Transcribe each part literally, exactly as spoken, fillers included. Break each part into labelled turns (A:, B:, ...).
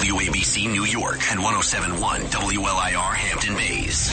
A: W A B C New York and one oh seven point one W L I R Hampton Bays.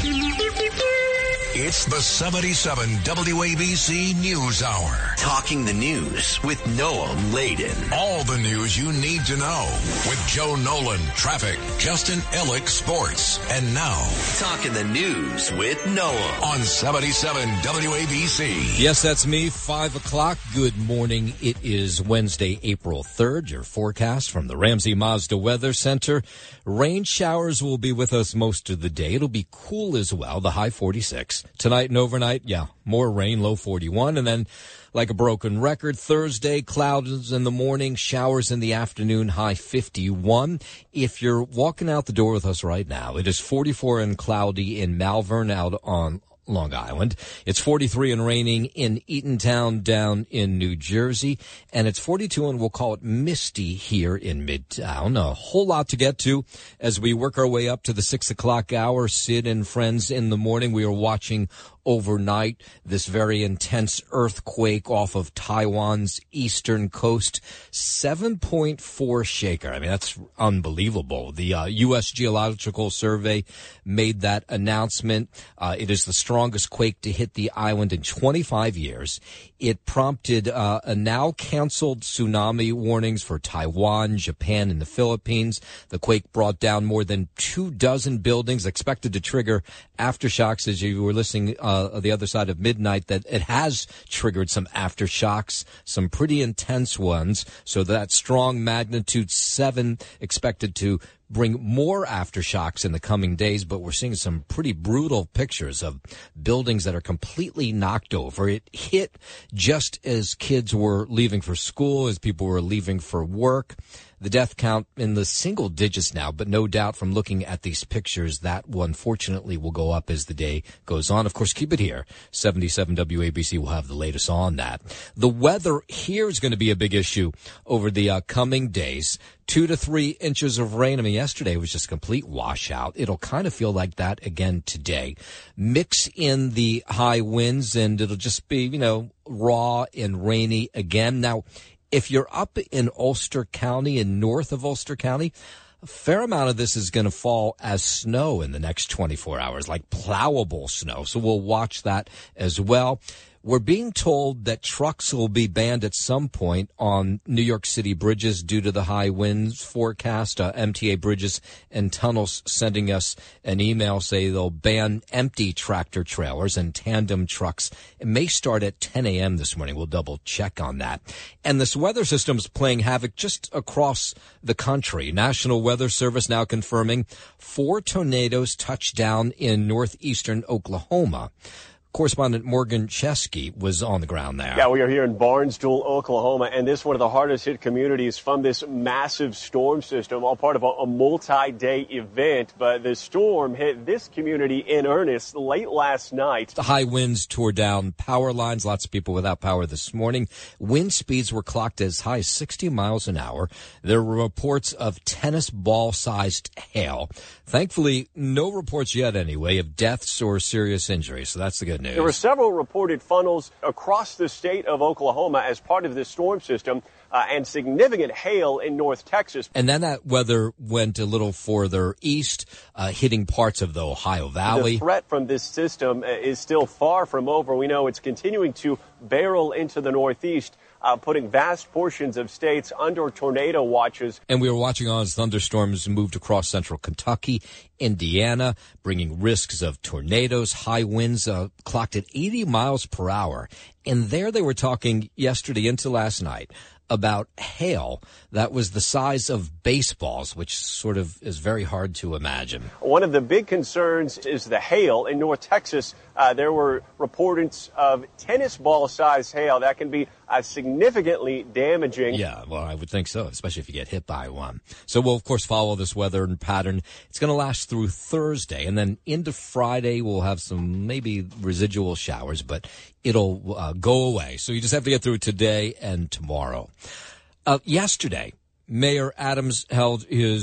B: It's the seventy-seven W A B C News Hour.
A: Talking the news with Noam Laden.
B: All the news you need to know with Joe Nolan, traffic, Justin Ellick, sports. And now,
A: Talking the news with Noam
B: on seventy-seven W A B C.
C: Yes, that's me, five o'clock. Good morning. It is Wednesday, April third. Your forecast from the Ramsey Mazda Weather Center. Rain showers will be with us most of the day. It'll be cool as well, the high forty-six. Tonight and overnight, yeah, more rain, low forty-one. And then, like a broken record, Thursday, clouds in the morning, showers in the afternoon, high fifty-one. If you're walking out the door with us right now, it is forty-four and cloudy in Malvern out on Long Island. It's forty-three and raining in Eatontown down in New Jersey. And it's forty-two and we'll call it misty here in Midtown. A whole lot to get to as we work our way up to the six o'clock hour. Sid and friends in the morning. We are watching overnight this very intense earthquake off of Taiwan's eastern coast. seven point four shaker. I mean, that's unbelievable. The uh, U S Geological Survey made that announcement. Uh, it is the strongest quake to hit the island in twenty-five years. It prompted uh, a now canceled tsunami warnings for Taiwan, Japan, and the Philippines. The quake brought down more than two dozen buildings, expected to trigger aftershocks. As you were listening uh, the other side of midnight, that it has triggered some aftershocks, some pretty intense ones. So that strong magnitude seven expected to bring more aftershocks in the coming days, but we're seeing some pretty brutal pictures of buildings that are completely knocked over. It hit just as kids were leaving for school, as people were leaving for work. The death count in the single digits now, but no doubt from looking at these pictures, that one fortunately will go up as the day goes on. Of course, keep it here. seventy-seven W A B C will have the latest on that. The weather here is going to be a big issue over the uh, coming days. Two to three inches of rain. I mean, yesterday was just a complete washout. It'll kind of feel like that again today. Mix in the high winds and it'll just be, you know, raw and rainy again. Now, if you're up in Ulster County and north of Ulster County, a fair amount of this is going to fall as snow in the next twenty-four hours, like plowable snow. So we'll watch that as well. We're being told that trucks will be banned at some point on New York City bridges due to the high winds forecast. Uh, M T A Bridges and Tunnels sending us an email say they'll ban empty tractor trailers and tandem trucks. It may start at ten a.m. this morning. We'll double check on that. And this weather system is playing havoc just across the country. National Weather Service now confirming four tornadoes touched down in northeastern Oklahoma. Correspondent Morgan Chesky was on the ground there.
D: Yeah, we are here in Barnesville, Oklahoma, and this is one of the hardest hit communities from this massive storm system, all part of a, a multi-day event. But the storm hit this community in earnest late last night.
C: The high winds tore down power lines. Lots of people without power this morning. Wind speeds were clocked as high as sixty miles an hour. There were reports of tennis ball-sized hail. Thankfully, no reports yet anyway of deaths or serious injuries, so that's the good news.
D: There were several reported funnels across the state of Oklahoma as part of this storm system, uh, and significant hail in North Texas.
C: And then that weather went a little further east, uh, hitting parts of the Ohio Valley.
D: The threat from this system is still far from over. We know it's continuing to barrel into the Northeast, Uh, putting vast portions of states under tornado watches.
C: And we were watching on as thunderstorms moved across central Kentucky, Indiana, bringing risks of tornadoes. High winds uh, clocked at eighty miles per hour. And there they were talking yesterday into last night about hail that was the size of baseballs, which sort of is very hard to imagine.
D: One of the big concerns is the hail in North Texas. Uh, there were reports of tennis ball-sized hail that can be uh, significantly damaging.
C: Yeah, well, I would think so, especially if you get hit by one. So we'll, of course, follow this weather pattern. It's going to last through Thursday, and then into Friday we'll have some maybe residual showers, but it'll uh, go away. So you just have to get through today and tomorrow. Uh, yesterday, Mayor Adams held his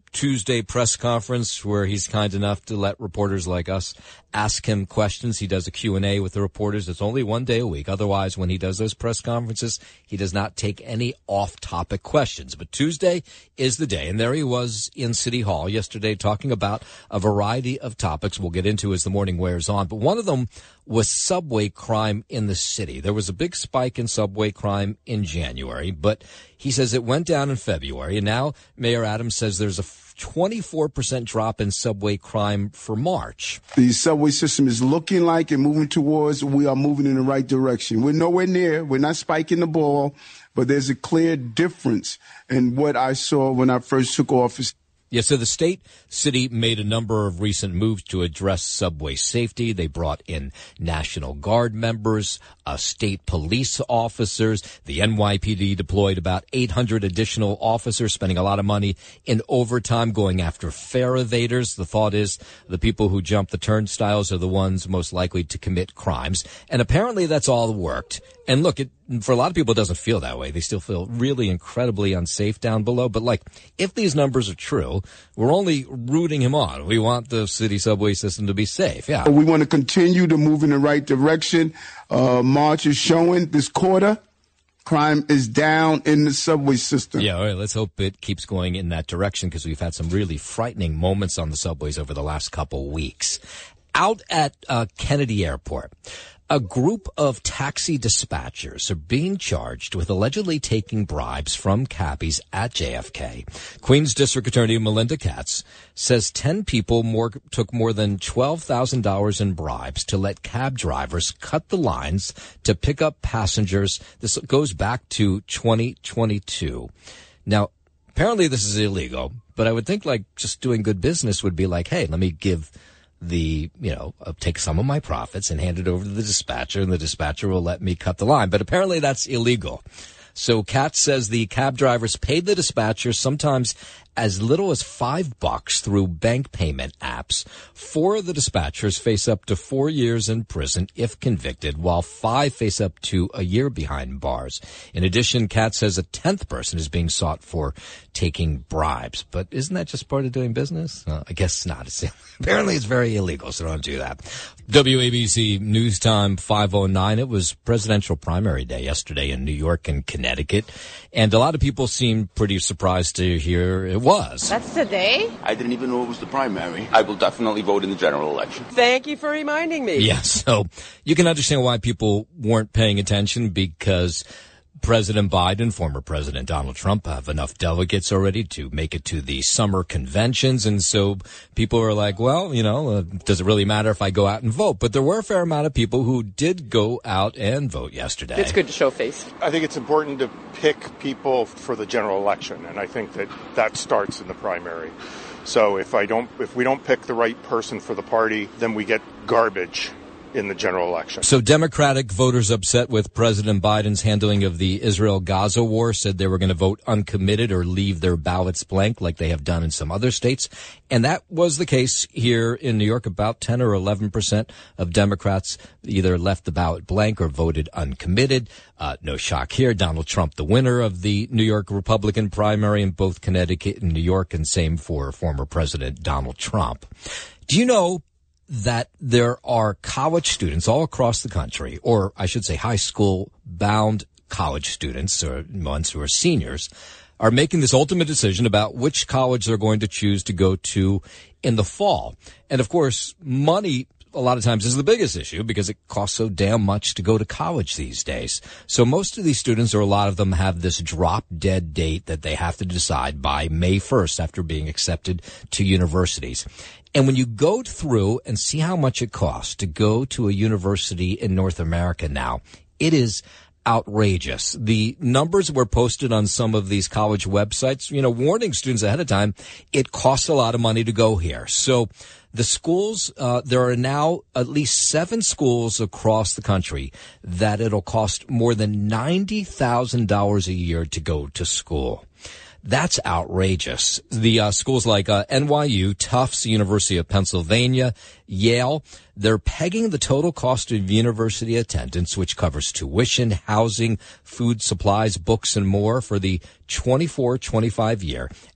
C: Tuesday press conference where he's kind enough to let reporters like us ask him questions. He does a Q and A with the reporters. It's only one day a week. Otherwise, when he does those press conferences, he does not take any off-topic questions. But Tuesday is the day, and there he was in City Hall yesterday talking about a variety of topics we'll get into as the morning wears on. But one of them was subway crime in the city. There was a big spike in subway crime in January, but he says it went down in February, and now Mayor Adams says there's a twenty-four percent drop in subway crime for March.
E: The subway system is looking like and moving towards, we are moving in the right direction. We're nowhere near, we're not spiking the ball, but there's a clear difference in what I saw when I first took office.
C: Yeah, so the state city made a number of recent moves to address subway safety. They brought in National Guard members, uh, state police officers. The N Y P D deployed about eight hundred additional officers, spending a lot of money in overtime going after fare evaders. The thought is the people who jump the turnstiles are the ones most likely to commit crimes. And apparently that's all worked. And look, it, for a lot of people, it doesn't feel that way. They still feel really incredibly unsafe down below. But, like, if these numbers are true, we're only rooting him on. We want the city subway system to be safe. Yeah.
E: We want to continue to move in the right direction. Uh, March is showing this quarter. Crime is down in the subway system.
C: Yeah, all right, let's hope it keeps going in that direction because we've had some really frightening moments on the subways over the last couple weeks. Out at uh, Kennedy Airport, a group of taxi dispatchers are being charged with allegedly taking bribes from cabbies at J F K. Queens District Attorney Melinda Katz says ten people more, took more than twelve thousand dollars in bribes to let cab drivers cut the lines to pick up passengers. This goes back to twenty twenty-two. Now, apparently this is illegal, but I would think like just doing good business would be like, hey, let me give the, you know, uh, take some of my profits and hand it over to the dispatcher, and the dispatcher will let me cut the line. But apparently that's illegal. So Katz says the cab drivers paid the dispatcher sometimes as little as five bucks through bank payment apps. Four of the dispatchers face up to four years in prison if convicted, while five face up to a year behind bars. In addition, Katz says a tenth person is being sought for taking bribes. But isn't that just part of doing business? Uh, I guess not. It's, apparently it's very illegal, so don't do that. W A B C News Time five oh nine. It was presidential primary day yesterday in New York and Connecticut, and a lot of people seemed pretty surprised to hear it was.
F: That's today?
G: I didn't even know it was the primary. I will definitely vote in the general election.
F: Thank you for reminding me.
C: Yeah, so you can understand why people weren't paying attention, because President Biden, former President Donald Trump have enough delegates already to make it to the summer conventions. And so people are like, well, you know, uh, does it really matter if I go out and vote? But there were a fair amount of people who did go out and vote yesterday.
F: It's good to show face.
H: I think it's important to pick people for the general election, and I think that that starts in the primary. So if I don't, if we don't pick the right person for the party, then we get garbage in the general election.
C: So Democratic voters upset with President Biden's handling of the Israel-Gaza war said they were going to vote uncommitted or leave their ballots blank like they have done in some other states. And that was the case here in New York. About ten or eleven percent of Democrats either left the ballot blank or voted uncommitted. Uh, no shock here. Donald Trump, the winner of the New York Republican primary in both Connecticut and New York, and same for former President Donald Trump. Do you know that there are college students all across the country, or I should say high school bound college students, or ones who are seniors, are making this ultimate decision about which college they're going to choose to go to in the fall? And of course, money a lot of times is the biggest issue because it costs so damn much to go to college these days. So most of these students, or a lot of them, have this drop dead date that they have to decide by May first after being accepted to universities. And when you go through and see how much it costs to go to a university in North America now, it is outrageous. The numbers were posted on some of these college websites, you know, warning students ahead of time, it costs a lot of money to go here. So the schools, uh, there are now at least seven schools across the country that it'll cost more than ninety thousand dollars a year to go to school. That's outrageous. The uh, schools like uh, N Y U, Tufts, University of Pennsylvania, Yale, they're pegging the total cost of university attendance, which covers tuition, housing, food, supplies, books, and more for the twenty-four twenty-five year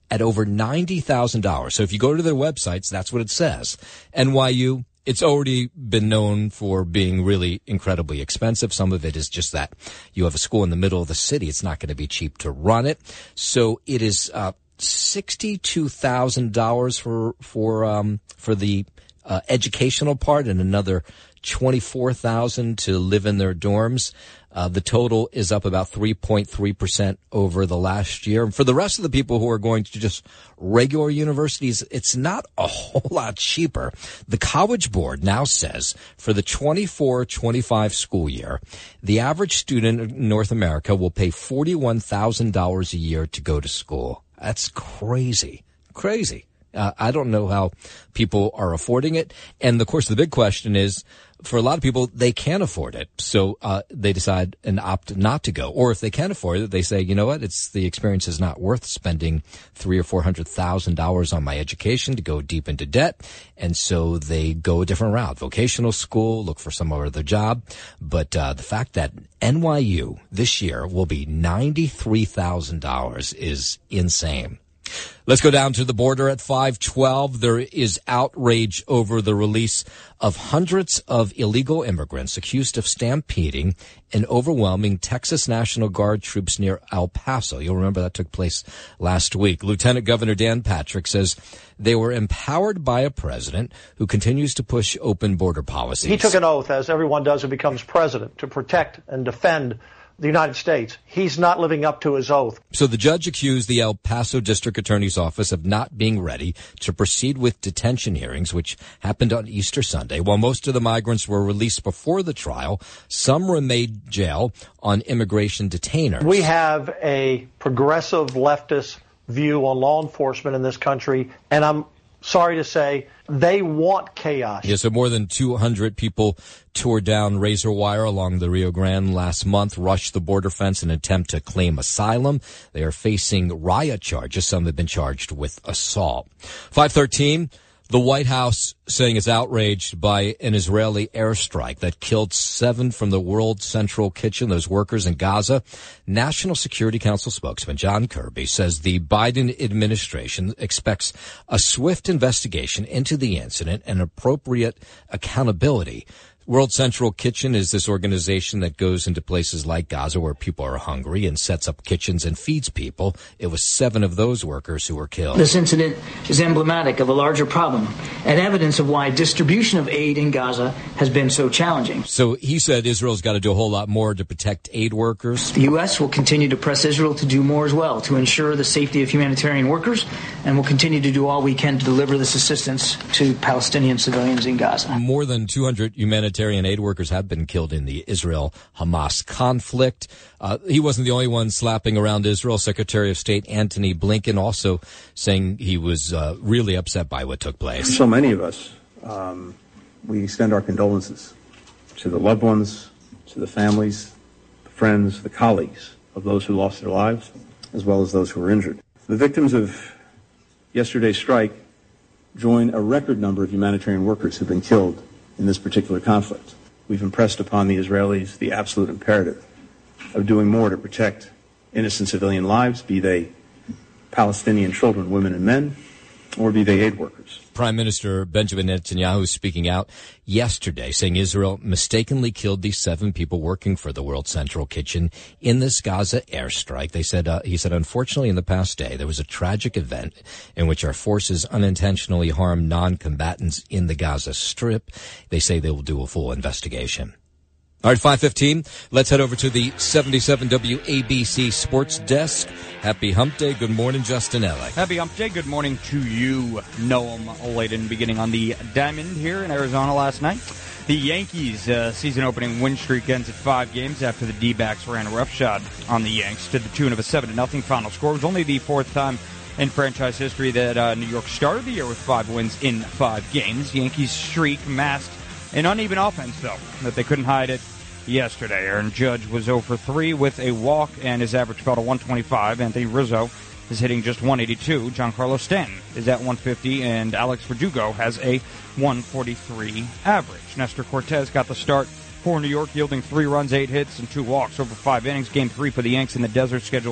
C: at over ninety thousand dollars. So if you go to their websites, that's what it says. N Y U, it's already been known for being really incredibly expensive. Some of it is just that you have a school in the middle of the city. It's not going to be cheap to run it. So it is uh, sixty-two thousand dollars for for um, for the uh, educational part, and another twenty-four thousand dollars to live in their dorms. Uh, the total is up about three point three percent over the last year. And for the rest of the people who are going to just regular universities, it's not a whole lot cheaper. The College Board now says for the twenty-four twenty-five school year, the average student in North America will pay forty-one thousand dollars a year to go to school. That's crazy. Crazy. Uh, I don't know how people are affording it. And, of course, the big question is, for a lot of people, they can't afford it. So uh, they decide and opt not to go. Or if they can afford it, they say, you know what, it's the experience is not worth spending three or four hundred thousand dollars on my education to go deep into debt. And so they go a different route. Vocational school, look for some other job. But uh, the fact that N Y U this year will be ninety-three thousand dollars is insane. Let's go down to the border at five twelve. There is outrage over the release of hundreds of illegal immigrants accused of stampeding and overwhelming Texas National Guard troops near El Paso. You'll remember that took place last week. Lieutenant Governor Dan Patrick says they were empowered by a president who continues to push open border policies.
I: He took an oath, as everyone does who becomes president, to protect and defend the United States. He's not living up to his oath.
C: So the judge accused the El Paso District Attorney's Office of not being ready to proceed with detention hearings, which happened on Easter Sunday. While most of the migrants were released before the trial, some remained jail on immigration detainers.
I: We have a progressive leftist view on law enforcement in this country, and I'm sorry to say, they want chaos.
C: Yeah, so more than two hundred people tore down razor wire along the Rio Grande last month, rushed the border fence in an attempt to claim asylum. They are facing riot charges. Some have been charged with assault. five thirteen, the White House saying it's outraged by an Israeli airstrike that killed seven from the World Central Kitchen, those workers in Gaza. National Security Council spokesman John Kirby says the Biden administration expects a swift investigation into the incident and appropriate accountability. World Central Kitchen is this organization that goes into places like Gaza where people are hungry and sets up kitchens and feeds people. It was seven of those workers who were killed.
J: This incident is emblematic of a larger problem and evidence of why distribution of aid in Gaza has been so challenging.
C: So he said Israel's got to do a whole lot more to protect aid workers.
J: The U S will continue to press Israel to do more as well to ensure the safety of humanitarian workers, and will continue to do all we can to deliver this assistance to Palestinian civilians in Gaza.
C: More than two hundred humanitarian Humanitarian aid workers have been killed in the Israel-Hamas conflict. Uh, he wasn't the only one slapping around Israel. Secretary of State Antony Blinken also saying he was uh, really upset by what took place.
K: So many of us, um, we extend our condolences to the loved ones, to the families, the friends, the colleagues of those who lost their lives, as well as those who were injured. The victims of yesterday's strike join a record number of humanitarian workers who've been killed in this particular conflict. We've impressed upon the Israelis the absolute imperative of doing more to protect innocent civilian lives, be they Palestinian children, women, and men, or be they aid workers.
C: Prime Minister Benjamin Netanyahu speaking out yesterday, saying Israel mistakenly killed these seven people working for the World Central Kitchen in this Gaza airstrike. They said, uh, he said, unfortunately, in the past day, there was a tragic event in which our forces unintentionally harmed non-combatants in the Gaza Strip. They say they will do a full investigation. All right, five fifteen, let's head over to the seventy-seven W A B C Sports Desk. Happy Hump Day. Good morning, Justin Ellick.
L: Happy Hump Day. Good morning to you, Noam Layden, beginning on the Diamond here in Arizona last night. The Yankees' uh, season opening win streak ends at five games after the D-backs ran roughshod on the Yanks to the tune of a seven to nothing final score. It was only the fourth time in franchise history that uh, New York started the year with five wins in five games. Yankees' streak masked an uneven offense, though, that they couldn't hide it yesterday. Aaron Judge was oh for three with a walk, and his average fell to one twenty-five. Anthony Rizzo is hitting just one eighty-two. Giancarlo Stanton is at one fifty, and Alex Verdugo has a one forty-three average. Nestor Cortez got the start for New York, yielding three runs, eight hits, and two walks over five innings. Game three for the Yanks in the desert scheduled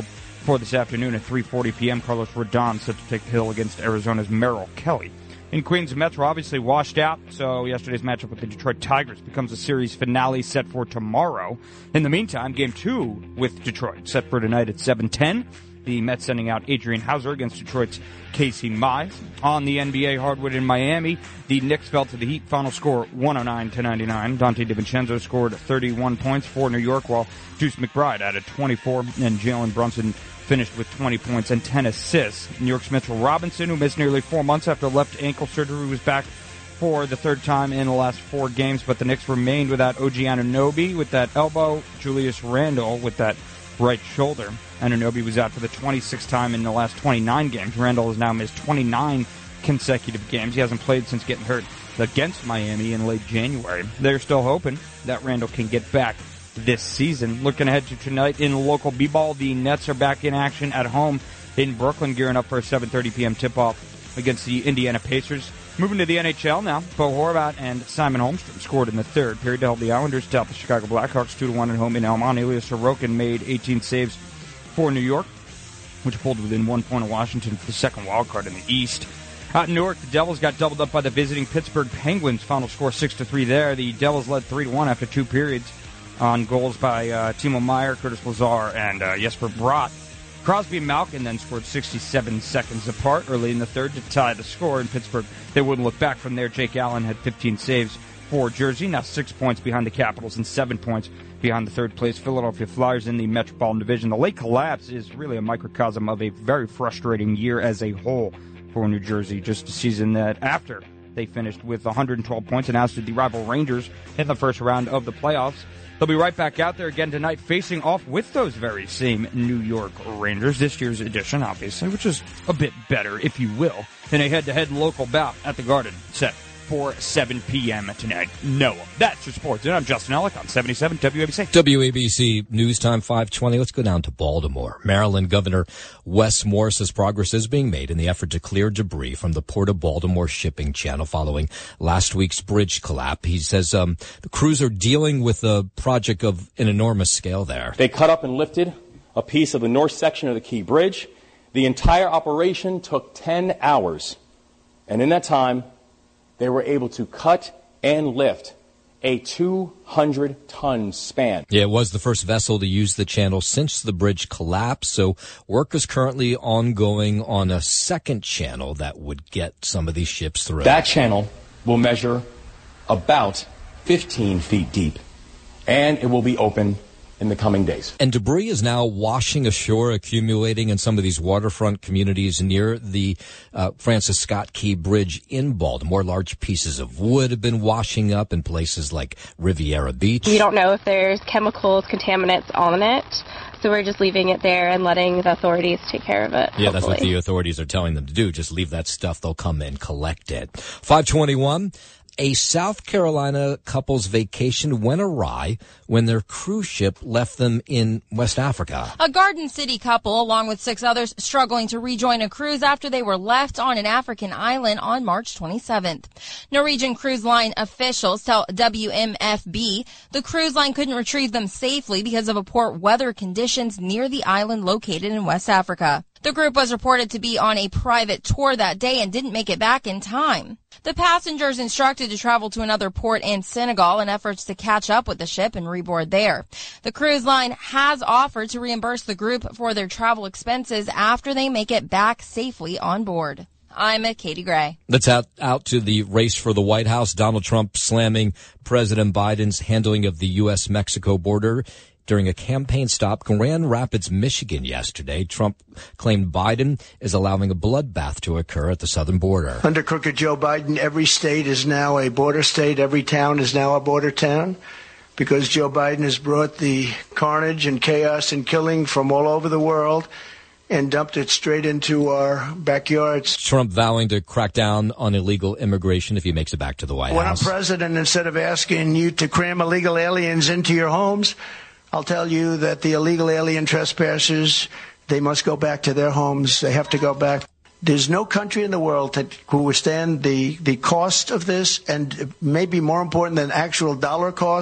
L: For this afternoon at three forty p.m., Carlos Rodon set to take the hill against Arizona's Merrill Kelly. In Queens, Metro obviously washed out, so yesterday's matchup with the Detroit Tigers becomes a series finale set for tomorrow. In the meantime, Game two with Detroit set for tonight at seven ten. The Mets sending out Adrian Hauser against Detroit's Casey Mize. On the N B A hardwood in Miami, the Knicks fell to the Heat. Final score one oh nine to ninety-nine. Dante DiVincenzo scored thirty-one points for New York, while Deuce McBride added twenty-four, and Jalen Brunson finished with twenty points and ten assists. New York's Mitchell Robinson, who missed nearly four months after left ankle surgery, was back for the third time in the last four games, but the Knicks remained without O G Anunoby with that elbow, Julius Randle with that right shoulder. Anunoby was out for the twenty-sixth time in the last twenty-nine games. Randle has now missed twenty-nine consecutive games. He hasn't played since getting hurt against Miami in late January. They're still hoping that Randle can get back this season. Looking ahead to tonight in local b-ball, the Nets are back in action at home in Brooklyn, gearing up for a seven thirty p.m. tip-off against the Indiana Pacers. Moving to the N H L now, Bo Horvat and Simon Holmstrom scored in the third period to help the Islanders top the Chicago Blackhawks two to one at home in Elmont. Ilya Sorokin made eighteen saves for New York, which pulled within one point of Washington for the second wild card in the East. Out in Newark, the Devils got doubled up by the visiting Pittsburgh Penguins. Final score six to three there. The Devils led three to one after two periods on goals by uh, Timo Meier, Curtis Lazar, and uh, Jesper Bratt. Crosby and Malkin then scored sixty-seven seconds apart early in the third to tie the score. In Pittsburgh, they wouldn't look back from there. Jake Allen had fifteen saves for Jersey, now six points behind the Capitals and seven points behind the third-place Philadelphia Flyers in the Metropolitan Division. The late collapse is really a microcosm of a very frustrating year as a whole for New Jersey. Just a season that after they finished with one hundred twelve points and ousted the rival Rangers in the first round of the playoffs. They'll be right back out there again tonight, facing off with those very same New York Rangers. This year's edition, obviously, which is a bit better, if you will, than a head-to-head local bout at the Garden set for seven p.m. tonight. Noah, that's your sports. And I'm Justin Ellick on seventy-seven W A B C.
C: W A B C News Time five twenty. Let's go down to Baltimore. Maryland Governor Wes Moore says progress is being made in the effort to clear debris from the Port of Baltimore shipping channel following last week's bridge collapse. He says um, the crews are dealing with a project of an enormous scale there.
M: They cut up and lifted a piece of the north section of the Key Bridge. The entire operation took ten hours. And in that time, they were able to cut and lift a two hundred ton span.
C: Yeah, it was the first vessel to use the channel since the bridge collapsed, so work is currently ongoing on a second channel that would get some of these ships through.
M: That channel will measure about fifteen feet deep, and it will be open in the coming days.
C: And debris is now washing ashore, accumulating in some of these waterfront communities near the uh, Francis Scott Key Bridge in Baltimore. Large pieces of wood have been washing up in places like Riviera Beach.
N: We don't know if there's chemicals, contaminants on it, so we're just leaving it there and letting the authorities take care of it.
C: Yeah,
N: hopefully.
C: That's what the authorities are telling them to do. Just leave that stuff. They'll come and collect it. five twenty-one. A South Carolina couple's vacation went awry when their cruise ship left them in West Africa.
O: A Garden City couple, along with six others, struggling to rejoin a cruise after they were left on an African island on March twenty-seventh. Norwegian Cruise Line officials tell W M F B the cruise line couldn't retrieve them safely because of a poor weather conditions near the island located in West Africa. The group was reported to be on a private tour that day and didn't make it back in time. The passengers instructed to travel to another port in Senegal in efforts to catch up with the ship and reboard there. The cruise line has offered to reimburse the group for their travel expenses after they make it back safely on board. I'm Katie Gray.
C: Let's out, out to the race for the White House. Donald Trump slamming President Biden's handling of the U S Mexico border during a campaign stop in Grand Rapids, Michigan yesterday. Trump claimed Biden is allowing a bloodbath to occur at the southern border.
P: Under crooked Joe Biden, every state is now a border state. Every town is now a border town because Joe Biden has brought the carnage and chaos and killing from all over the world and dumped it straight into our backyards.
C: Trump vowing to crack down on illegal immigration if he makes it back to the White
P: when
C: House.
P: When I'm president, instead of asking you to cram illegal aliens into your homes, I'll tell you that the illegal alien trespassers, they must go back to their homes. They have to go back. There's no country in the world that could withstand the, the cost of this, and maybe more important than actual dollar cost,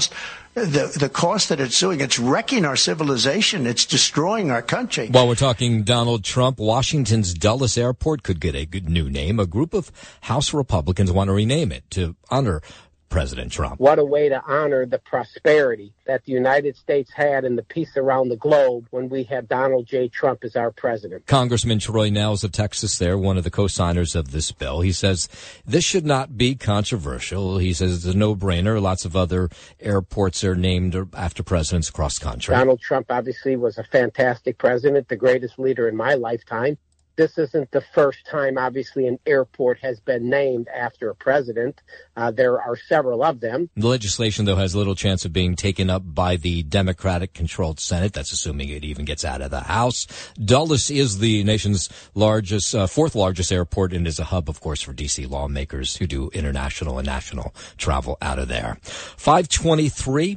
P: the the cost that it's doing, it's wrecking our civilization. It's destroying our country.
C: While we're talking Donald Trump, Washington's Dulles Airport could get a good new name. A group of House Republicans want to rename it to honor President Trump.
Q: What a way to honor the prosperity that the United States had and the peace around the globe when we had Donald J. Trump as our president.
C: Congressman Troy Nehls of Texas there, one of the co-signers of this bill. He says this should not be controversial. He says it's a no-brainer. Lots of other airports are named after presidents across the country.
Q: Donald Trump obviously was a fantastic president, the greatest leader in my lifetime. This isn't the first time, obviously, an airport has been named after a president. Uh, there are several of them.
C: The legislation, though, has little chance of being taken up by the Democratic-controlled Senate. That's assuming it even gets out of the House. Dulles is the nation's largest, uh, fourth largest airport and is a hub, of course, for D C lawmakers who do international and national travel out of there. five twenty-three.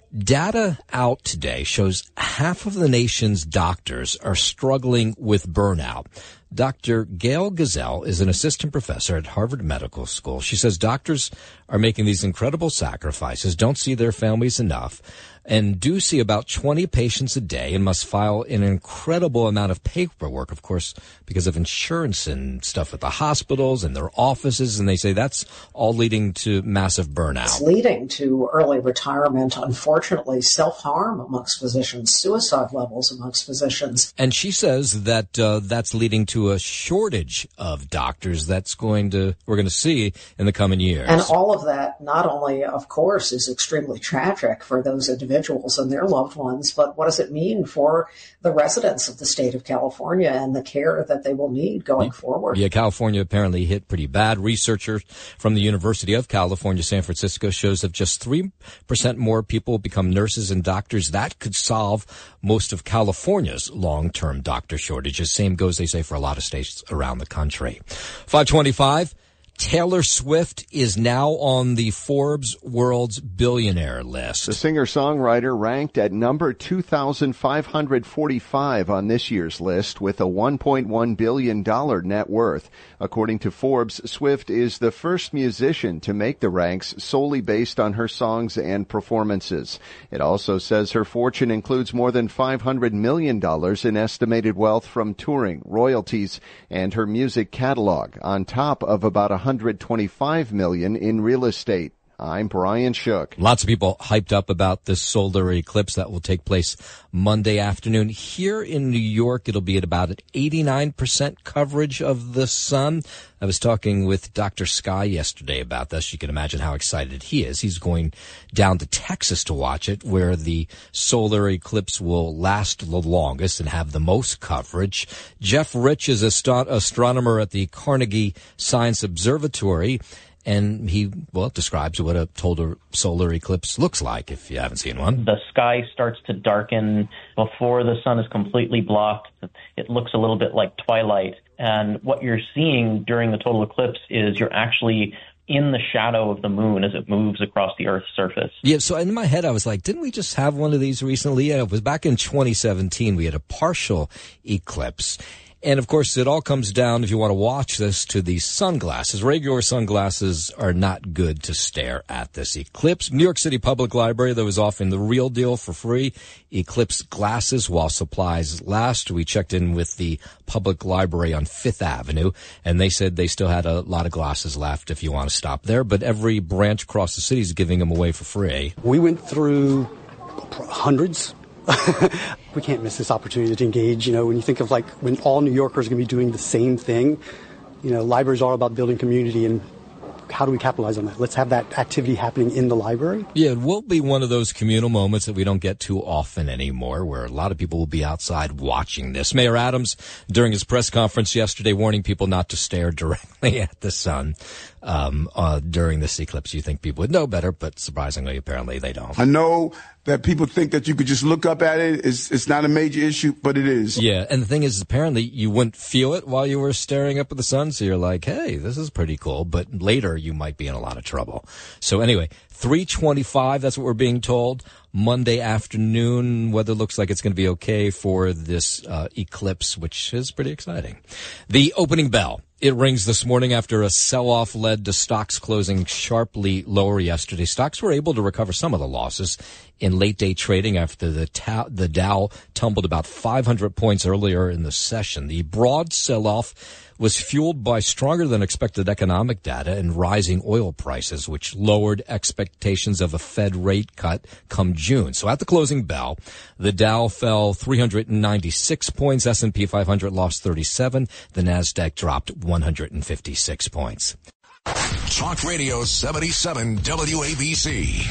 C: Data out today shows half of the nation's doctors are struggling with burnout. Doctor Gail Gazelle is an assistant professor at Harvard Medical School. She says doctors are making these incredible sacrifices, don't see their families enough, and do see about twenty patients a day and must file an incredible amount of paperwork, of course, because of insurance and stuff at the hospitals and their offices. And they say that's all leading to massive burnout.
R: It's leading to early retirement, unfortunately, self-harm amongst physicians, suicide levels amongst physicians.
C: And she says that uh, that's leading to a shortage of doctors that's going to, we're going to see in the coming years.
R: And all of that, not only, of course, is extremely tragic for those individuals individuals and their loved ones, but what does it mean for the residents of the state of California and the care that they will need going forward?
C: Yeah, California apparently hit pretty bad. Researchers from the University of California, San Francisco shows that just three percent more people become nurses and doctors. That could solve most of California's long-term doctor shortages. Same goes, they say, for a lot of states around the country. five twenty-five. Taylor Swift is now on the Forbes World's Billionaire list.
S: The singer-songwriter ranked at number two thousand five hundred forty-five on this year's list with a one point one billion dollars net worth. According to Forbes, Swift is the first musician to make the ranks solely based on her songs and performances. It also says her fortune includes more than five hundred million dollars in estimated wealth from touring, royalties, and her music catalog, on top of about one hundred twenty-five million dollars in real estate. I'm Brian Shook.
C: Lots of people hyped up about this solar eclipse that will take place Monday afternoon. Here in New York, it'll be at about an eighty-nine percent coverage of the sun. I was talking with Doctor Sky yesterday about this. You can imagine how excited he is. He's going down to Texas to watch it, where the solar eclipse will last the longest and have the most coverage. Jeff Rich is an ast- astronomer at the Carnegie Science Observatory. And he, well, describes what a total solar eclipse looks like, if you haven't seen one.
T: The sky starts to darken before the sun is completely blocked. It looks a little bit like twilight. And what you're seeing during the total eclipse is you're actually in the shadow of the moon as it moves across the Earth's surface.
C: Yeah, so in my head, I was like, didn't we just have one of these recently? Yeah, it was back in twenty seventeen. We had a partial eclipse. And, of course, it all comes down, if you want to watch this, to these sunglasses. Regular sunglasses are not good to stare at this eclipse. New York City Public Library, that was offering the real deal for free, eclipse glasses while supplies last. We checked in with the public library on Fifth Avenue, and they said they still had a lot of glasses left if you want to stop there. But every branch across the city is giving them away for free.
U: We went through hundreds. We can't miss this opportunity to engage. You know, when you think of like when all New Yorkers are going to be doing the same thing, you know, libraries are all about building community, and how do we capitalize on that? Let's have that activity happening in the library.
C: Yeah, it will be one of those communal moments that we don't get too often anymore, where a lot of people will be outside watching this. Mayor Adams, during his press conference yesterday, warning people not to stare directly at the sun um, uh, during this eclipse. You think people would know better, but surprisingly, apparently they don't.
E: I know that people think that you could just look up at it. It's, it's not a major issue, but it is.
C: Yeah, and the thing is, apparently you wouldn't feel it while you were staring up at the sun, so you're like, hey, this is pretty cool, but later you might be in a lot of trouble. So anyway, three twenty-five, that's what we're being told. Monday afternoon, weather looks like it's going to be okay for this uh, eclipse, which is pretty exciting. The opening bell It rings this morning after a sell-off led to stocks closing sharply lower yesterday. Stocks were able to recover some of the losses in late-day trading after the, ta- the Dow tumbled about five hundred points earlier in the session. The broad sell-off was fueled by stronger-than-expected economic data and rising oil prices, which lowered expectations of a Fed rate cut come June. So at the closing bell, the Dow fell three hundred ninety-six points, S and P five hundred lost thirty-seven, the Nasdaq dropped one hundred fifty-six points.
B: Talk Radio seventy-seven W A B C.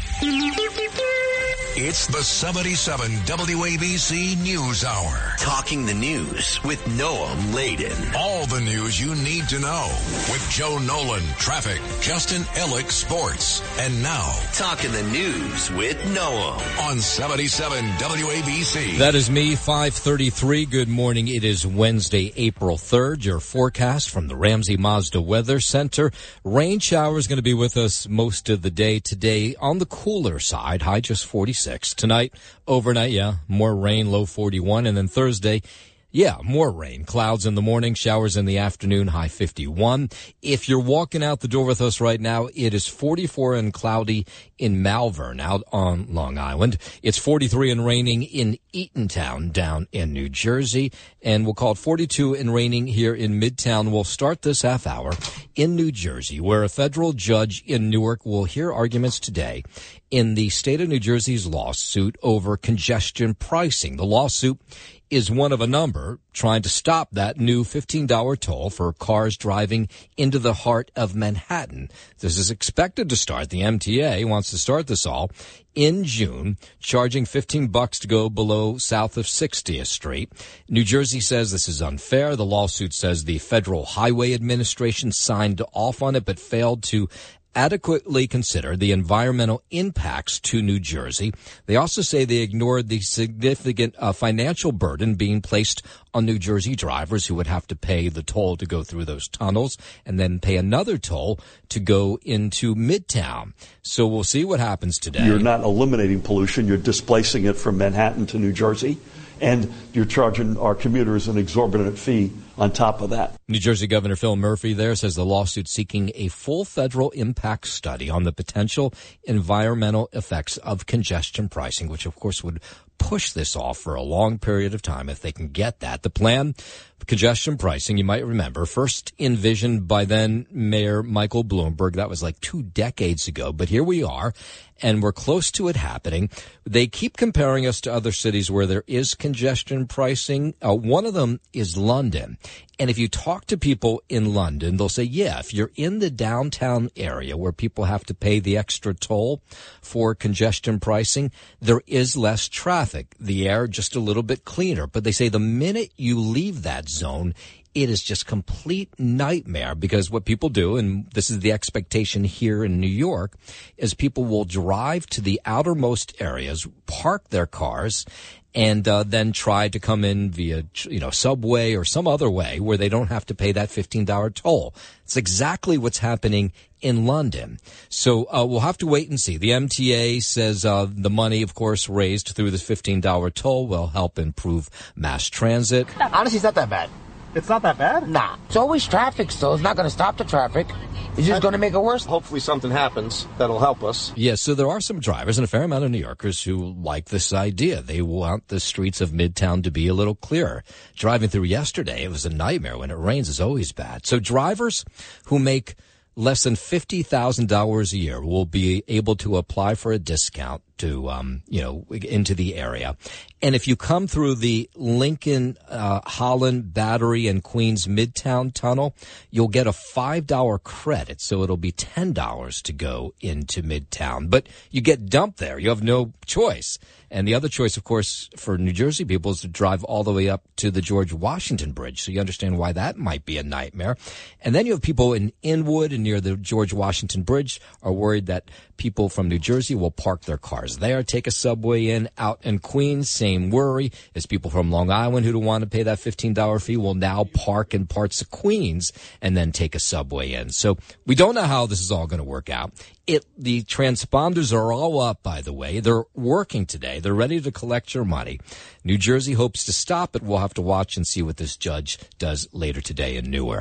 B: It's the seventy-seven W A B C News Hour.
A: Talking the news with Noam Laden.
B: All the news you need to know with Joe Nolan, traffic, Justin Ellick, sports. And now,
A: Talking the news with Noam
B: on seventy-seven W A B C.
C: That is me, five thirty-three. Good morning. It is Wednesday, April third. Your forecast from the Ramsey Mazda Weather Center. Rain showers going to be with us most of the day today. On the cooler side, high just forty-six. Tonight, overnight, yeah, more rain, low forty-one. And then Thursday, yeah, more rain. Clouds in the morning, showers in the afternoon, high fifty-one. If you're walking out the door with us right now, it is forty-four and cloudy in Malvern out on Long Island. It's forty-three and raining in Eatontown down in New Jersey. And we'll call it forty-two and raining here in Midtown. We'll start this half hour in New Jersey, where a federal judge in Newark will hear arguments today in the state of New Jersey's lawsuit over congestion pricing. The lawsuit is one of a number trying to stop that new fifteen dollars toll for cars driving into the heart of Manhattan. This is expected to start. The M T A wants to start this all in June, charging fifteen bucks to go below south of sixtieth Street. New Jersey says this is unfair. The lawsuit says the Federal Highway Administration signed off on it but failed to adequately consider the environmental impacts to New Jersey. They also say they ignored the significant uh, financial burden being placed on New Jersey drivers who would have to pay the toll to go through those tunnels and then pay another toll to go into Midtown. So we'll see what happens today.
V: You're not eliminating pollution. You're displacing it from Manhattan to New Jersey. And you're charging our commuters an exorbitant fee on top of that.
C: New Jersey Governor Phil Murphy there says the lawsuit seeking a full federal impact study on the potential environmental effects of congestion pricing, which of course would push this off for a long period of time if they can get that. The plan, congestion pricing, you might remember, first envisioned by then Mayor Michael Bloomberg. That was like two decades ago. But here we are, and we're close to it happening. They keep comparing us to other cities where there is congestion pricing. Uh, one of them is London. And if you talk to people in London, they'll say, yeah, if you're in the downtown area where people have to pay the extra toll for congestion pricing, there is less traffic. The air just a little bit cleaner. But they say the minute you leave that zone, it is just complete nightmare, because what people do, and this is the expectation here in New York, is people will drive to the outermost areas, park their cars, and uh, then try to come in via, you know, subway or some other way where they don't have to pay that fifteen dollars toll. It's exactly what's happening in London. So uh, we'll have to wait and see. The M T A says uh, the money, of course, raised through this fifteen dollars toll will help improve mass transit.
W: Honestly, it's not that bad.
X: It's not that bad?
W: Nah. It's always traffic still. It's not going to stop the traffic. It's just going to make it worse.
X: Hopefully something happens that'll help us.
C: Yes, yeah, so there are some drivers and a fair amount of New Yorkers who like this idea. They want the streets of Midtown to be a little clearer. Driving through yesterday, it was a nightmare. When it rains, it's always bad. So drivers who make less than fifty thousand dollars a year will be able to apply for a discount to, um, you know, into the area. And if you come through the Lincoln, uh, Holland, Battery, and Queens Midtown Tunnel, you'll get a five dollars credit. So it'll be ten dollars to go into Midtown. But you get dumped there. You have no choice. And the other choice, of course, for New Jersey people is to drive all the way up to the George Washington Bridge. So you understand why that might be a nightmare. And then you have people in Inwood and near the George Washington Bridge are worried that people from New Jersey will park their cars there, take a subway in. Out in Queens, same worry, as people from Long Island who don't want to pay that fifteen dollars fee will now park in parts of Queens and then take a subway in. So we don't know how this is all going to work out. It, the transponders are all up, by the way. They're working today. They're ready to collect your money. New Jersey hopes to stop it. We'll have to watch and see what this judge does later today in Newark.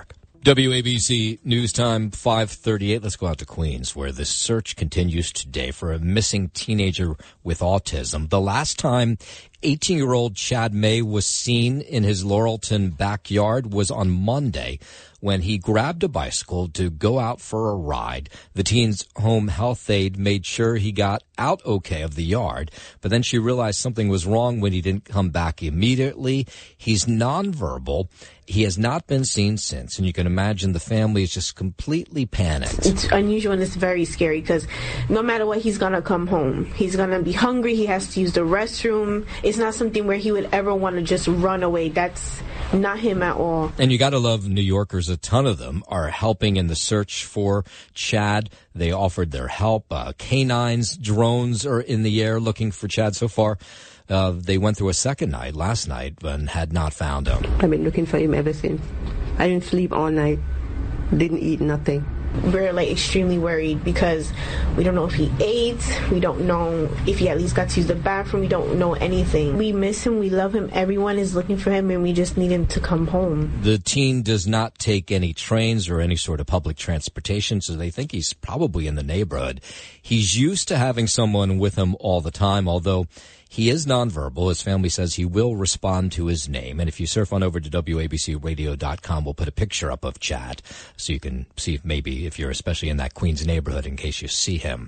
C: W A B C News Time, five thirty-eight. Let's go out to Queens, where the search continues today for a missing teenager with autism. The last time eighteen-year-old Chad May was seen in his Laurelton backyard was on Monday when he grabbed a bicycle to go out for a ride. The teen's home health aide made sure he got out okay of the yard, but then she realized something was wrong when he didn't come back immediately. He's nonverbal. He has not been seen since, and you can imagine the family is just completely panicked.
D: It's unusual and it's very scary because no matter what, he's going to come home. He's going to be hungry. He has to use the restroom. It's not something where he would ever want to just run away. That's not him at all.
C: And you got to love New Yorkers. A ton of them are helping in the search for Chad. They offered their help. Uh, canines, drones are in the air looking for Chad so far. Uh, they went through a second night last night and had not found him.
D: I've been looking for him ever since. I didn't sleep all night, didn't eat nothing. We're like extremely worried because we don't know if he ate, we don't know if he at least got to use the bathroom, we don't know anything. We miss him, we love him, everyone is looking for him, and we just need him to come home.
C: The teen does not take any trains or any sort of public transportation, so they think he's probably in the neighborhood. He's used to having someone with him all the time, although he is nonverbal. His family says he will respond to his name. And if you surf on over to W A B C radio dot com, we'll put a picture up of Chad so you can see if maybe if you're especially in that Queens neighborhood in case you see him.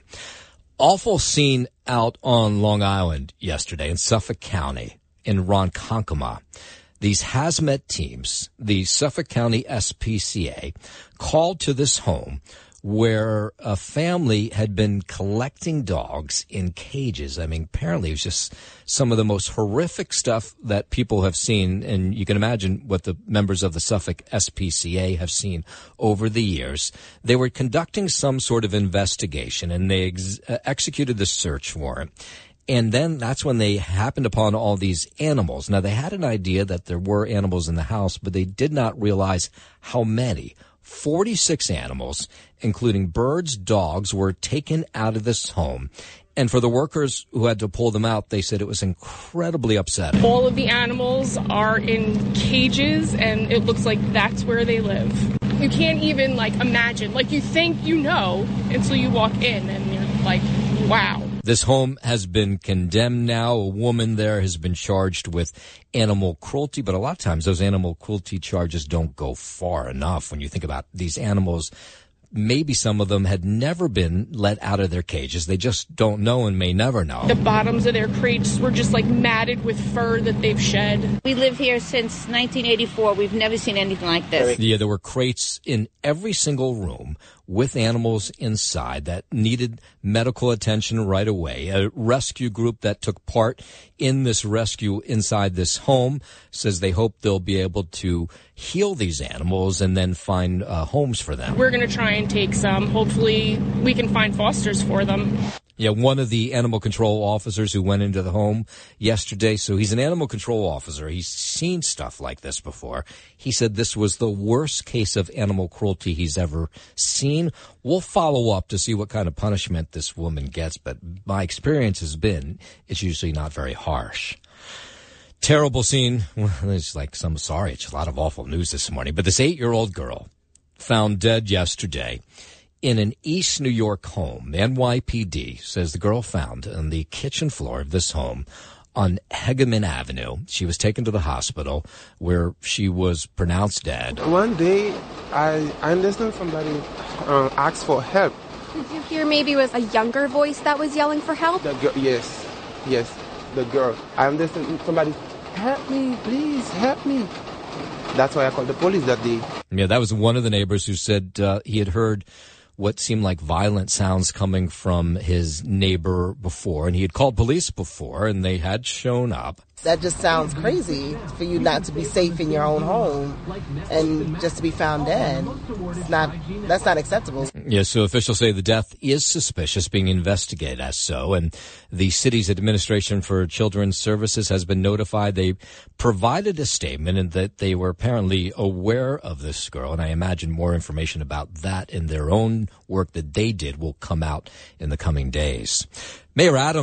C: Awful scene out on Long Island yesterday in Suffolk County in Ronkonkoma. These hazmat teams, the Suffolk County S P C A, called to this home where a family had been collecting dogs in cages. I mean, apparently it was just some of the most horrific stuff that people have seen, and you can imagine what the members of the Suffolk S P C A have seen over the years. They were conducting some sort of investigation, and they ex- uh, executed the search warrant. And then that's when they happened upon all these animals. Now, they had an idea that there were animals in the house, but they did not realize how many. forty-six animals, including birds, dogs, were taken out of this home. And for the workers who had to pull them out, they said it was incredibly upsetting.
F: All of the animals are in cages, and it looks like that's where they live. You can't even, like, imagine. Like, you think you know until you walk in, and you're like, wow.
C: This home has been condemned now. A woman there has been charged with animal cruelty, but a lot of times those animal cruelty charges don't go far enough when you think about these animals. Maybe some of them had never been let out of their cages. They just don't know and may never know.
F: The bottoms of their crates were just like matted with fur that they've shed.
G: We live here since nineteen eighty-four. We've never seen anything like this.
C: Yeah, there were crates in every single room with animals inside that needed medical attention right away. A rescue group that took part in this rescue inside this home says they hope they'll be able to heal these animals and then find uh, homes for them.
F: We're going to try and take some. Hopefully we can find fosters for them.
C: Yeah, one of the animal control officers who went into the home yesterday, so he's an animal control officer. He's seen stuff like this before. He said this was the worst case of animal cruelty he's ever seen. We'll follow up to see what kind of punishment this woman gets, but my experience has been it's usually not very harsh. Terrible scene. Well, it's like some, sorry, it's a lot of awful news this morning, but this eight-year-old girl found dead yesterday in an East New York home. The N Y P D says the girl found on the kitchen floor of this home on Hegeman Avenue. She was taken to the hospital where she was pronounced dead.
H: One day, I, I listened somebody uh, ask for help.
Y: Did you hear maybe it was a younger voice that was yelling for help?
H: The girl, yes, yes, the girl. I listened somebody, help me, please, help me. That's why I called the police that day.
C: Yeah, that was one of the neighbors who said uh, he had heard what seemed like violent sounds coming from his neighbor before, and he had called police before, and they had shown up.
Z: That just sounds crazy for you not to be safe in your own home and just to be found dead. It's not, that's not acceptable.
C: Yeah, so officials say the death is suspicious, being investigated as so, and the city's Administration for Children's Services has been notified. They provided a statement and that they were apparently aware of this girl, and I imagine more information about that in their own work that they did will come out in the coming days. Mayor Adams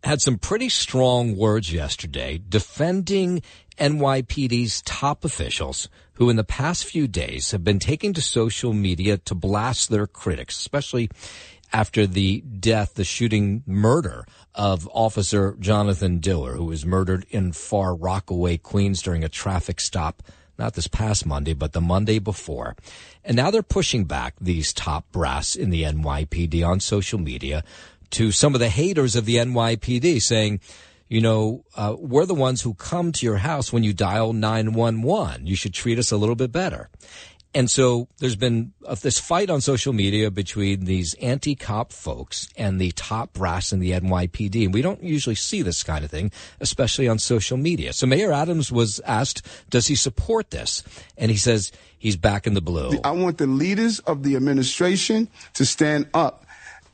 C: had some pretty strong words yesterday defending N Y P D's top officials who in the past few days have been taking to social media to blast their critics, especially after the death, the shooting murder of Officer Jonathan Diller, who was murdered in Far Rockaway, Queens during a traffic stop, not this past Monday, but the Monday before. And now they're pushing back these top brass in the N Y P D on social media to some of the haters of the N Y P D saying, you know, uh, we're the ones who come to your house when you dial nine one one. You should treat us a little bit better. And so there's been uh, this fight on social media between these anti-cop folks and the top brass in the N Y P D. And we don't usually see this kind of thing, especially on social media. So Mayor Adams was asked, does he support this? And he says he's back in the blue.
E: I want the leaders of the administration to stand up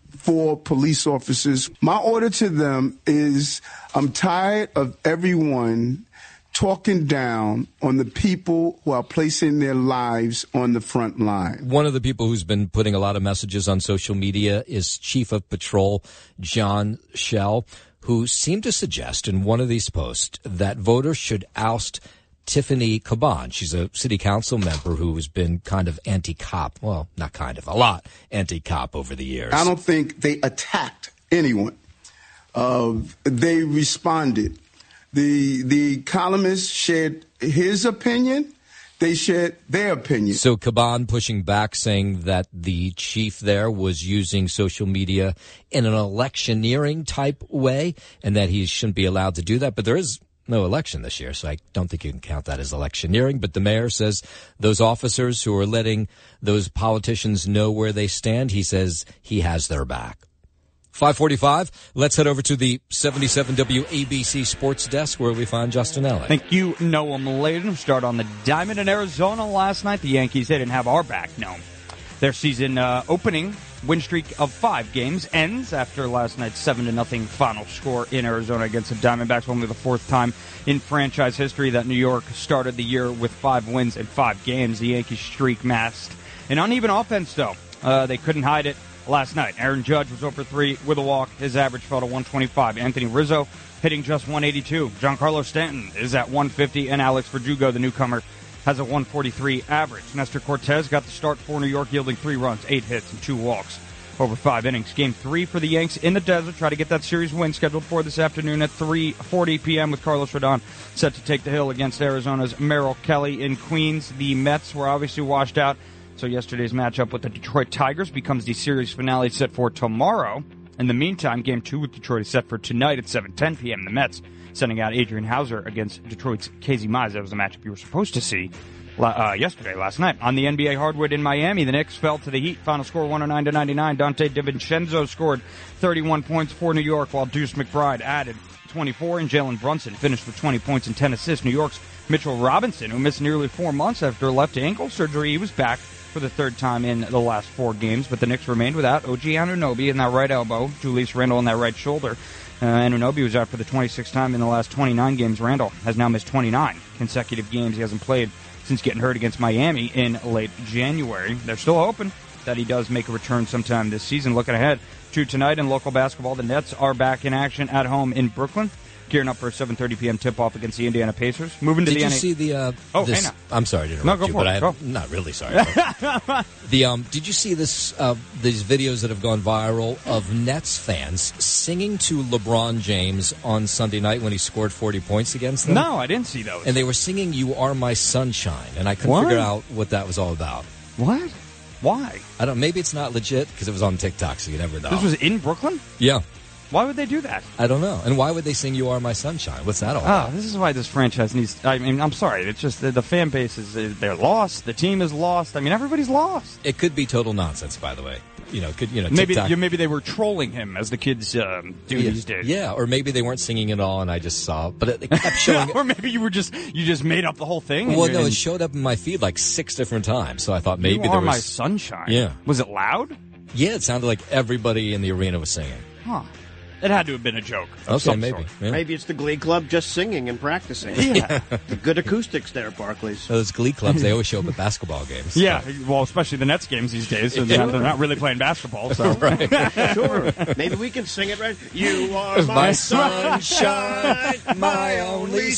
E: for police officers. My order to them is I'm tired of everyone talking down on the people who are placing their lives on the front line.
C: One of the people who's been putting a lot of messages on social media is Chief of Patrol John Schell, who seemed to suggest in one of these posts that voters should oust Tiffany Caban. She's a city council member who has been kind of anti-cop. Well, not kind of, a lot anti-cop over the years.
E: I don't think they attacked anyone. Uh, they responded. The the columnist shared his opinion. They shared their opinion.
C: So Caban pushing back, saying that the chief there was using social media in an electioneering type way and that he shouldn't be allowed to do that. But there is no election this year, so I don't think you can count that as electioneering. But the mayor says those officers who are letting those politicians know where they stand, he says he has their back. five forty-five, let's head over to the seventy-seven W A B C Sports Desk where we find Justin Ellick.
I: Thank you, Noam Laden. Start on the diamond in Arizona last night. The Yankees, they didn't have our back, no. Their season uh, opening win streak of five games ends after last night's seven to nothing final score in Arizona against the Diamondbacks. Only the fourth time in franchise history that New York started the year with five wins in five games. The Yankees streak masked an uneven offense, though. Uh, they couldn't hide it last night. Aaron Judge was zero for three with a walk. His average fell to one twenty-five. Anthony Rizzo hitting just one eighty-two. Giancarlo Stanton is at one fifty, and Alex Verdugo, the newcomer, has a one forty-three average. Nestor Cortez got the start for New York, yielding three runs, eight hits, and two walks over five innings. Game three for the Yanks in the desert. Try to get that series win scheduled for this afternoon at three forty p.m. with Carlos Rodon set to take the hill against Arizona's Merrill Kelly in Queens. The Mets were obviously washed out, so yesterday's matchup with the Detroit Tigers becomes the series finale set for tomorrow. In the meantime, Game two with Detroit is set for tonight at seven ten p.m. The Mets sending out Adrian Hauser against Detroit's Casey Mize. That was a matchup you were supposed to see uh, yesterday, last night. On the N B A hardwood in Miami, the Knicks fell to the Heat. Final score one oh nine to ninety-nine. Dante DiVincenzo scored thirty-one points for New York, while Deuce McBride added twenty-four, and Jalen Brunson finished with twenty points and ten assists. New York's Mitchell Robinson, who missed nearly four months after left ankle surgery, he was back for the third time in the last four games, but the Knicks remained without O G Anunoby in that right elbow, Julius Randle in that right shoulder. Uh, Anunoby was out for the twenty-sixth time in the last twenty-nine games. Randle has now missed twenty-nine consecutive games. He hasn't played since getting hurt against Miami in late January. They're still hoping that he does make a return sometime this season. Looking ahead to tonight in local basketball, the Nets are back in action at home in Brooklyn, gearing up for a seven thirty p.m. tip-off against the Indiana Pacers. Moving to
C: Did
I: the
C: you
I: N A-
C: see the? Uh,
I: oh,
C: this,
I: hey,
C: I'm sorry to interrupt
I: no, go
C: you,
I: for
C: but
I: it.
C: I
I: Go.
C: not really sorry. the um, did you see this? Uh, these videos that have gone viral of Nets fans singing to LeBron James on Sunday night when he scored forty points against them?
I: No, I didn't see those.
C: And they were singing "You Are My Sunshine," and I couldn't
I: What?
C: figure out what that was all about.
I: What? Why?
C: I don't. Maybe it's not legit because it was on TikTok, so you never know.
I: This was in Brooklyn?
C: Yeah.
I: Why would they do that?
C: I don't know. And why would they sing "You Are My Sunshine"? What's that all
I: Oh,
C: about?
I: this is why this franchise needs... I mean, I'm sorry. It's just the, the fan base is... They're lost. The team is lost. I mean, everybody's lost.
C: It could be total nonsense, by the way. You know, could you know?
I: Maybe
C: TikTok,
I: maybe they were trolling him, as the kids um, do
C: yeah,
I: these days.
C: Yeah, or maybe they weren't singing at all, and I just saw. But it, it kept showing.
I: Or maybe you were just you just made up the whole thing.
C: Well,
I: and,
C: no,
I: and
C: it showed up in my feed like six different times. So I thought maybe
I: you
C: there
I: are
C: was
I: my sunshine.
C: Yeah,
I: was it loud?
C: Yeah, it sounded like everybody in the arena was singing.
I: Huh. It had to have been a joke.
C: Okay, maybe. Yeah.
J: Maybe it's the Glee Club just singing and practicing.
I: Yeah.
J: The good acoustics there, Barclays.
C: Those Glee Clubs, they always show up at basketball games.
I: Yeah, well, especially the Nets games these days. So they're, not, they're not really playing basketball. So.
C: Right.
J: Sure. Maybe we can sing it right. You are my,
C: My
J: sunshine, my only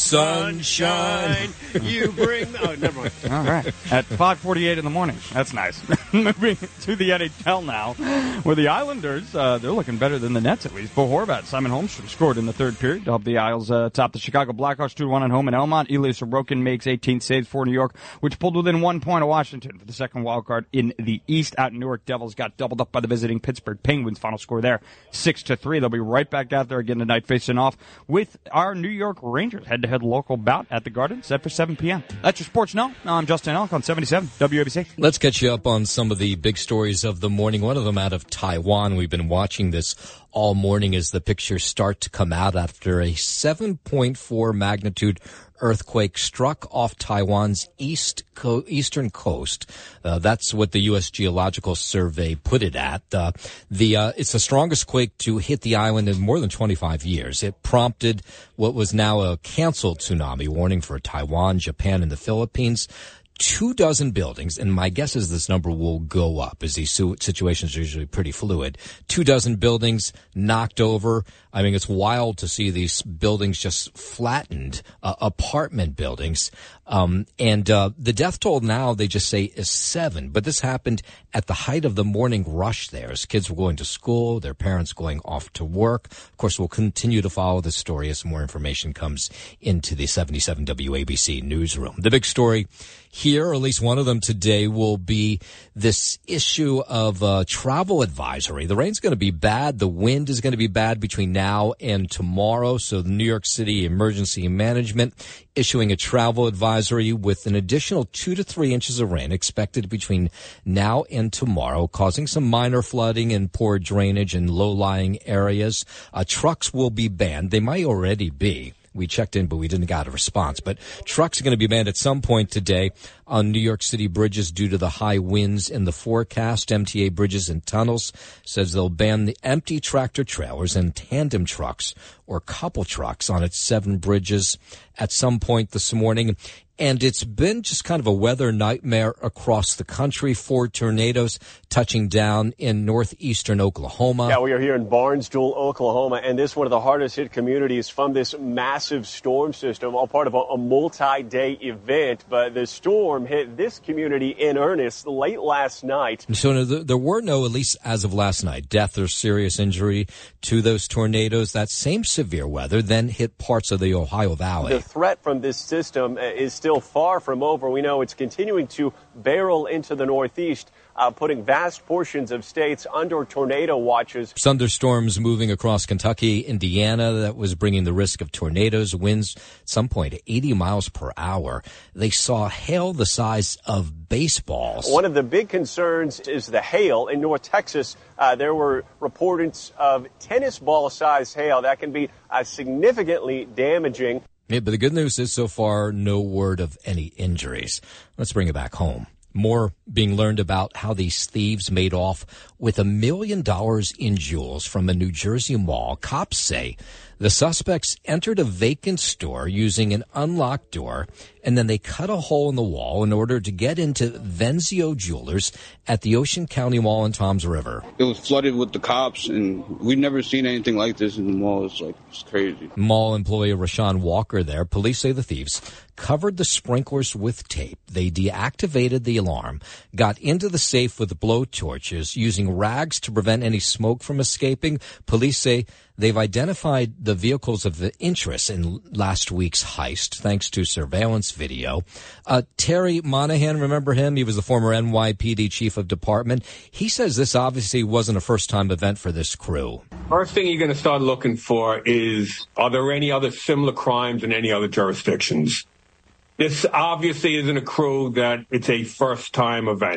J: sunshine. You bring... Oh, never mind.
I: All right. At five forty-eight in the morning. That's nice. Moving to the N H L now, where the Islanders, uh, they're looking better than the Nets at least. Bo Horvat, Simon Holmstrom scored in the third period to help the Isles uh, top the Chicago Blackhawks two to one at home in Elmont. Ilya Sorokin makes eighteen saves for New York, which pulled within one point of Washington for the second wild card in the East. Out in Newark, Devils got doubled up by the visiting Pittsburgh Penguins. Final score there, six to three. They'll be right back out there again tonight, facing off with our New York Rangers. Head-to-head local bout at the Garden, set for seven p.m. That's your Sports Know. I'm Justin Elk on seventy-seven W A B C.
C: Let's catch you up on some of the big stories of the morning. One of them out of Taiwan. We've been watching this all morning as the pictures start to come out after a seven point four magnitude earthquake struck off Taiwan's east co- eastern coast. Uh, that's what the U S Geological Survey put it at. Uh, the uh, it's the strongest quake to hit the island in more than twenty-five years. It prompted what was now a canceled tsunami warning for Taiwan, Japan, and the Philippines. Two dozen buildings, and my guess is this number will go up as these situations are usually pretty fluid. Two dozen buildings knocked over. I mean, it's wild to see these buildings just flattened, uh, apartment buildings. Um, and uh, the death toll now, they just say, is seven. But this happened at the height of the morning rush there as kids were going to school, their parents going off to work. Of course, we'll continue to follow this story as more information comes into the seventy-seven W A B C newsroom. The big story here, or at least one of them today, will be this issue of uh, travel advisory. The rain's going to be bad. The wind is going to be bad between now and tomorrow. So the New York City Emergency Management issuing a travel advisory with an additional two to three inches of rain expected between now and tomorrow, causing some minor flooding and poor drainage in low-lying areas. Uh, trucks will be banned. They might already be. We checked in, but we didn't get a response. But trucks are going to be banned at some point today on New York City bridges due to the high winds in the forecast. M T A Bridges and Tunnels says they'll ban the empty tractor trailers and tandem trucks or couple trucks on its seven bridges at some point this morning. And it's been just kind of a weather nightmare across the country. Four tornadoes touching down in northeastern Oklahoma.
K: Yeah, we are here in Barnesville, Oklahoma, and this is one of the hardest hit communities from this massive storm system, all part of a, a multi-day event. But the storm hit this community in earnest late last night.
C: So there were no, at least as of last night, death or serious injury to those tornadoes. That same severe weather then hit parts of the Ohio Valley.
K: The threat from this system is still far from over. We know it's continuing to barrel into the northeast, uh, putting vast portions of states under tornado watches.
C: Thunderstorms moving across Kentucky, Indiana, that was bringing the risk of tornadoes, winds at some point eighty miles per hour. They saw hail the size of baseballs.
K: One of the big concerns is the hail in North Texas. Uh, there were reports of tennis ball sized hail that can be uh, significantly damaging.
C: Yeah, but the good news is so far, no word of any injuries. Let's bring it back home. More being learned about how these thieves made off with a million dollars in jewels from a New Jersey mall. Cops say the suspects entered a vacant store using an unlocked door, and then they cut a hole in the wall in order to get into Venzio Jewelers at the Ocean County Mall in Toms River.
L: It was flooded with the cops, and we've never seen anything like this in the mall. It's like, it's crazy.
C: Mall employee Rashawn Walker there. Police say the thieves covered the sprinklers with tape. They deactivated the alarm, got into the safe with blow torches, using rags to prevent any smoke from escaping. Police say they've identified the vehicles of the interest in last week's heist, thanks to surveillance video. Uh, Terry Monahan, remember him? He was the former N Y P D chief of department. He says this obviously wasn't a first-time event for this crew.
M: First thing you're going to start looking for is, are there any other similar crimes in any other jurisdictions? This obviously isn't a crew that it's a first-time event.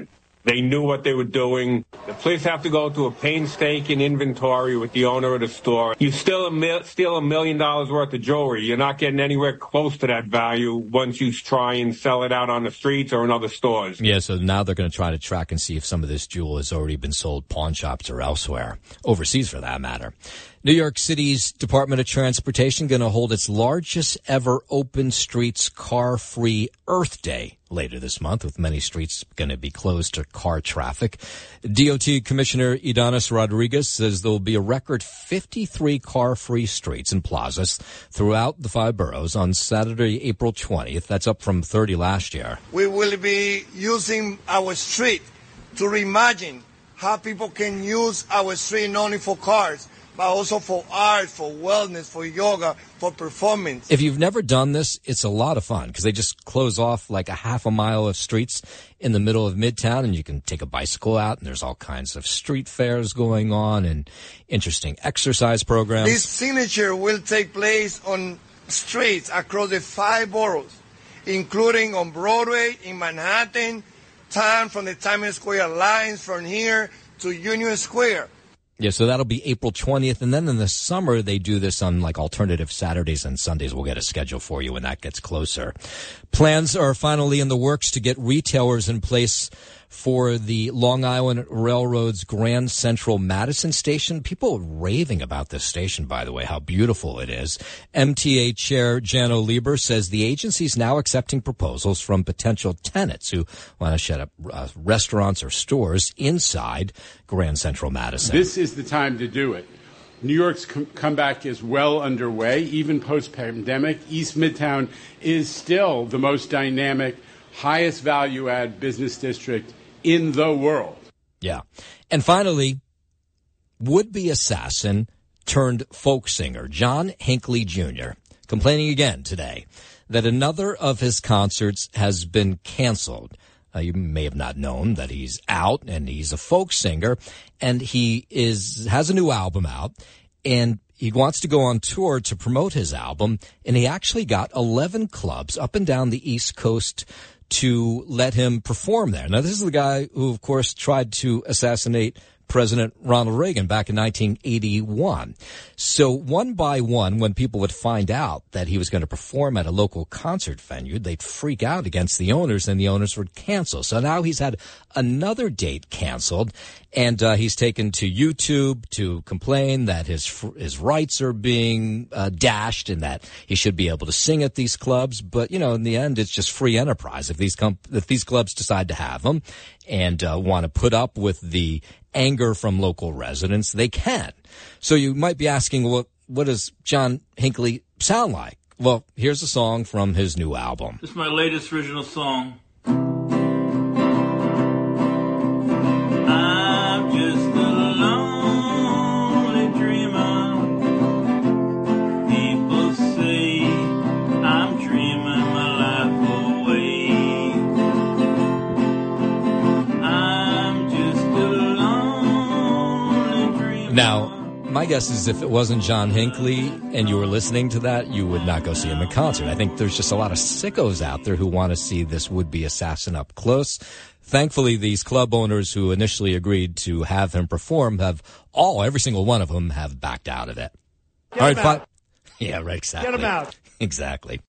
M: They knew what they were doing. The police have to go through a painstaking inventory with the owner of the store. You steal a, mil- steal a million dollars worth of jewelry. You're not getting anywhere close to that value once you try and sell it out on the streets or in other stores.
C: Yeah, so now they're going to try to track and see if some of this jewel has already been sold pawn shops or elsewhere, overseas for that matter. New York City's Department of Transportation going to hold its largest ever open streets car-free Earth Day later this month, with many streets going to be closed to car traffic. D O T Commissioner Idanis Rodriguez says there will be a record fifty-three car-free streets and plazas throughout the five boroughs on Saturday, April twentieth. That's up from thirty last year.
N: We will be using our street to reimagine how people can use our street not only for cars, but also for art, for wellness, for yoga, for performance.
C: If you've never done this, it's a lot of fun because they just close off like a half a mile of streets in the middle of Midtown, and you can take a bicycle out, and there's all kinds of street fairs going on and interesting exercise programs.
N: This signature will take place on streets across the five boroughs, including on Broadway, in Manhattan, town from the Times Square lines from here to Union Square.
C: Yeah, so that'll be April twentieth. And then in the summer, they do this on like alternative Saturdays and Sundays. We'll get a schedule for you when that gets closer. Plans are finally in the works to get retailers in place for the Long Island Railroad's Grand Central Madison station. People are raving about this station, by the way, how beautiful it is. M T A Chair Jano Lieber says the agency is now accepting proposals from potential tenants who want to set up uh, restaurants or stores inside Grand Central Madison.
O: This is the time to do it. New York's com- comeback is well underway. Even post-pandemic, East Midtown is still the most dynamic, highest value-add business district in the world.
C: Yeah. And finally, would-be assassin turned folk singer John Hinckley Junior complaining again today that another of his concerts has been canceled. Uh, you may have not known that he's out, and he's a folk singer, and he is has a new album out, and he wants to go on tour to promote his album, and he actually got eleven clubs up and down the East Coast to let him perform there. Now, this is the guy who, of course, tried to assassinate President Ronald Reagan back in nineteen eighty-one. So one by one, when people would find out that he was going to perform at a local concert venue, they'd freak out against the owners, and the owners would cancel. So now he's had another date canceled, and uh, he's taken to YouTube to complain that his his rights are being uh, dashed and that he should be able to sing at these clubs. But, you know, in the end, it's just free enterprise. If these com- if these clubs decide to have him and uh, want to put up with the anger from local residents, they can. So you might be asking, what what does John Hinckley sound like? Well, here's a song from his new album.
P: This is my latest original song. I'm just a lonely dreamer. People say I'm dreaming my life away. I'm just a lonely dreamer.
C: Now, my guess is if it wasn't John Hinckley and you were listening to that, you would not go see him in concert. I think there's just a lot of sickos out there who want to see this would-be assassin up close. Thankfully, these club owners who initially agreed to have him perform have all, every single one of them, have backed out of it.
J: Get
C: all
J: him
C: right,
J: out.
C: fi- yeah, right, exactly.
J: Get him out.
C: Exactly.